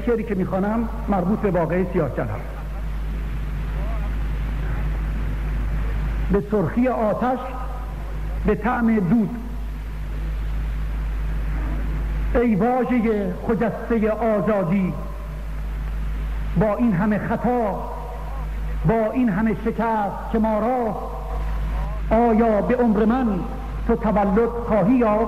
شعری که میخوانم مربوط به واقعه سیاه‌چال هست. به سرخی آتش، به طعم دود، ای واژه خجسته آزادی، با این همه خطا، با این همه شکست که ما را، آیا به عمر من تو تولد خواهی یافت؟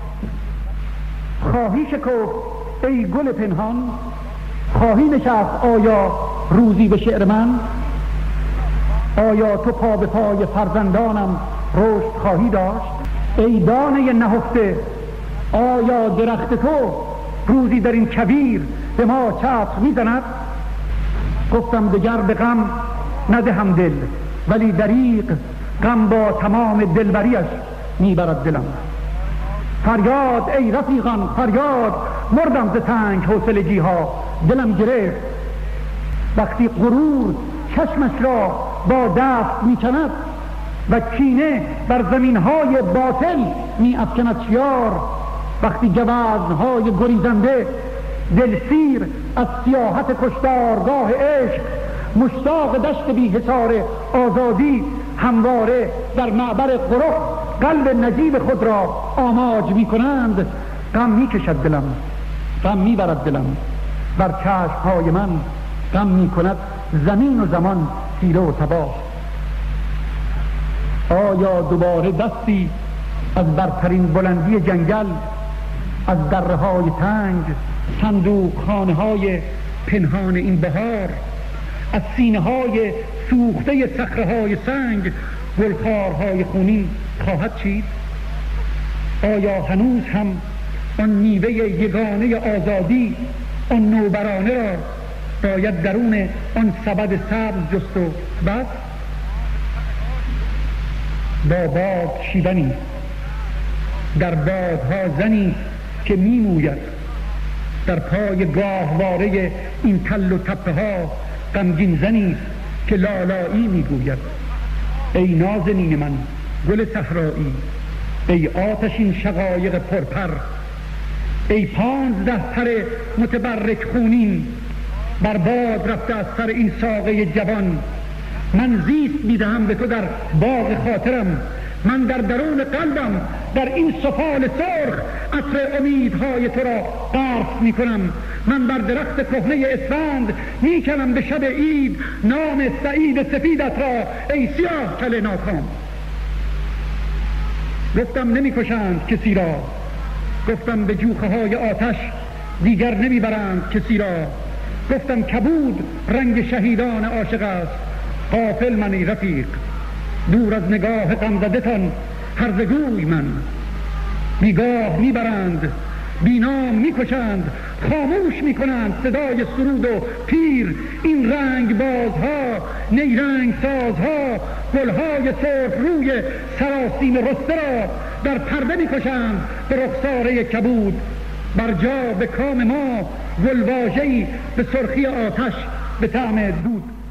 خواهی شکفت ای گل پنهان؟ خواهی نشست آیا روزی به شعر من؟ آیا تو پا به پای فرزندانم رشد خواهی داشت؟ ای دانه نهفته، آیا درخت تو روزی در این کویر به ما چتر میزند؟ گفتم دگر به غم ندهم دل، ولی دریغ غم با تمام دلبریش میبرد دلم. فریاد ای رفیقان فریاد، مردم ز تنگ حوصلگی ها، دلم گرفت وقتی غرور چشمش را با دست میکند و کینه بر زمین های باطل میافکند شیار. وقتی گوزنهای گریزنده دلسیر از سیاحت کشتارگاه عشق، مشتاق دشت بی حصار آزادی، همواره در معبر قرخ قلب نجیب خود را آماج می کنند، غم می کشد دلم، غم می برد دلم، بر چشمهای من غم می کند زمین و زمان تیره و تباه. آیا دوباره دستی از برترین بلندی جنگل، از دره های تنگ، صندوق خانه های پنهان این بهار، از سینه های سوخته صخره های سنگ گلخارهای خونین خواهد چید؟ آیا هنوز هم آن میوه یگانه آزادی، آن نوبرانه را باید درون آن سبد سبز جست و بس؟ با باد شیونی، در بادها زنی که میموید، در پای گاهواره این تل و تپه ها غمگین زنی که لالایی میگوید. ای نازنین من گل صحرایی، ای آتشین شقایق پرپر، ای 15 پر متبرک خونین بر باد رفته از سر این ساقه جوان. من زیست میدهم به تو در باغ خاطرم، من در درون قلبم در این سفال سرخ عطر امیدهای تو را غرس میکنم. من بر درخت کهنه اسفند میکنم به شب عید نام سعید سفیدت را، ای سیاه کل ناکام. گفتم نمیکشند کسی را، گفتم به جوخه های آتش دیگر نمیبرند کسی را. گفتم کبود رنگ شهیدان عاشق است، غافل منی رفیق، دور از نگاه غمزده تان هرزگوی من. بیگاه میبرند، بینام میکشند، خاموش میکنند صدای سرود و پیر. این رنگ بازها، نیرنگ سازها، گلهای سرخ روی سراسیم رسته را در پرده میکشند به رخساره کبود. بر جا به کام ما گلواژه‌ای به سرخی آتش، به طعم دود.